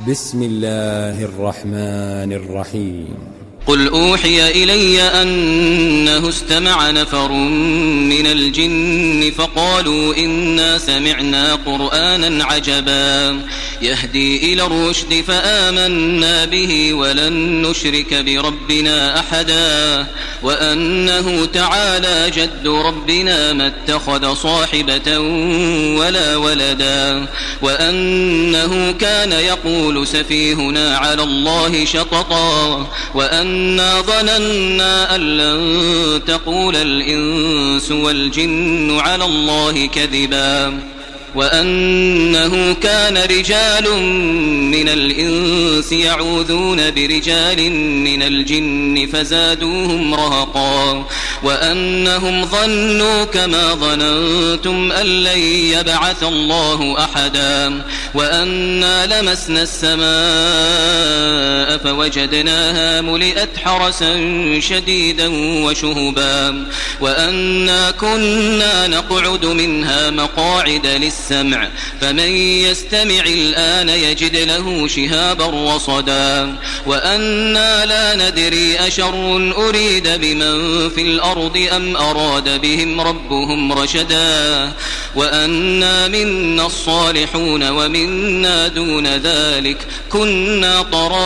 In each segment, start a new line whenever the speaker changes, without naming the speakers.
بسم الله الرحمن الرحيم.
قل أوحي إلي أنه استمع نفر من الجن فقالوا إنا سمعنا قرآنا عجبا يهدي إلى الرشد فآمنا به ولن نشرك بربنا أحدا وأنه تعالى جد ربنا ما اتخذ صاحبة ولا ولدا وأنه كان يقول سفيهنا على الله شططا وأنا ظننا أن لن تقول الإنس والجن على الله كذبا وأنه كان رجال من الإنس يعوذون برجال من الجن فزادوهم رهقا وأنهم ظنوا كما ظننتم أن لن يبعث الله أحدا وأنا لمسنا السماء فوجدناها ملئت حرسا شديدا وشهبا وأنا كنا نقعد منها مقاعد للسمع فمن يستمع الآن يجد له شهابا رصدا وأنا لا ندري أشر أريد بمن في الأرض أم أراد بهم ربهم رشدا وأنا منا الصالحون ومنا دون ذلك كنا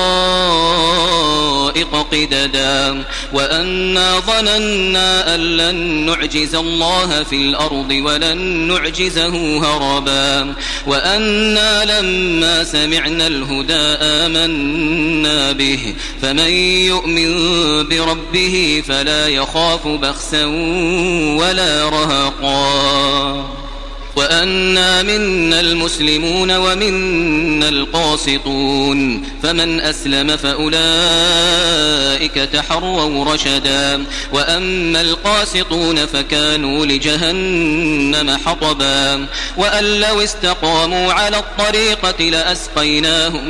طرائق قددا وأنا ظننا أن لن نعجز الله في الأرض ولن نعجزه هربا وأنا لما سمعنا الهدى آمنا به فمن يؤمن بربه فلا يخاف بخسا ولا رهقا وأنا منا المسلمون ومنا القاسطون فمن أسلم فأولئك تحروا رشدا وأما القاسطون فكانوا لجهنم حطبا وأن لو استقاموا على الطريقة لأسقيناهم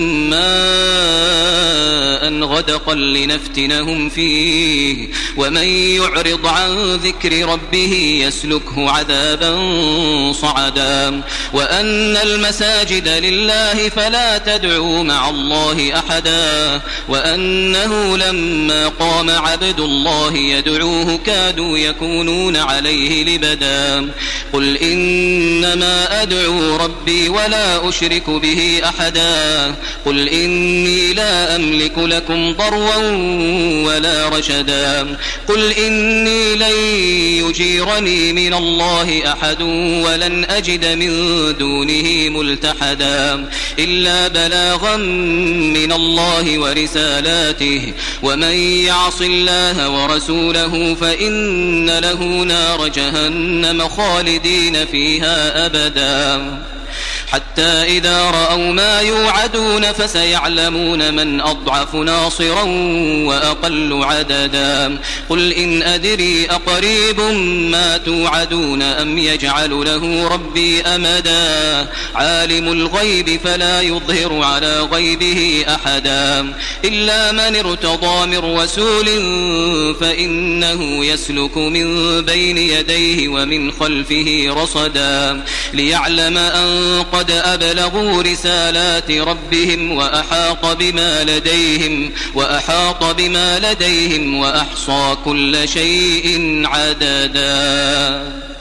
ماء غدقا لنفتنهم فيه ومن يعرض عن ذكر ربه يسلكه عذابا صعدا وأن المساجد لله فلا تدعوا مع الله أحدا وأنه لما قام عبد الله يدعوه كادوا يكونون عليه لبدا قل إنما أدعو ربي ولا أشرك به أحدا قل إني لا أملك لكم ضرا ولا رشدا قل إني لن يجيرني من الله أحد ولن أجد من دونه ملتحدا إلا بلاغا من الله ورسالاته ومن يعص الله ورسوله فإن له نار جهنم خالدين فيها أبدا حتى إذا رأوا ما يوعدون فسيعلمون من أضعف ناصرا وأقل عددا قل إن أدري أقريب ما توعدون أم يجعل له ربي أمدا عالم الغيب فلا يظهر على غيبه أحدا إلا من ارتضى من رسول فإنه يسلك من بين يديه ومن خلفه رصدا ليعلم أن قد أبلغوا رسالات ربهم وأحاط بما لديهم وأحصى كل شيء عددا.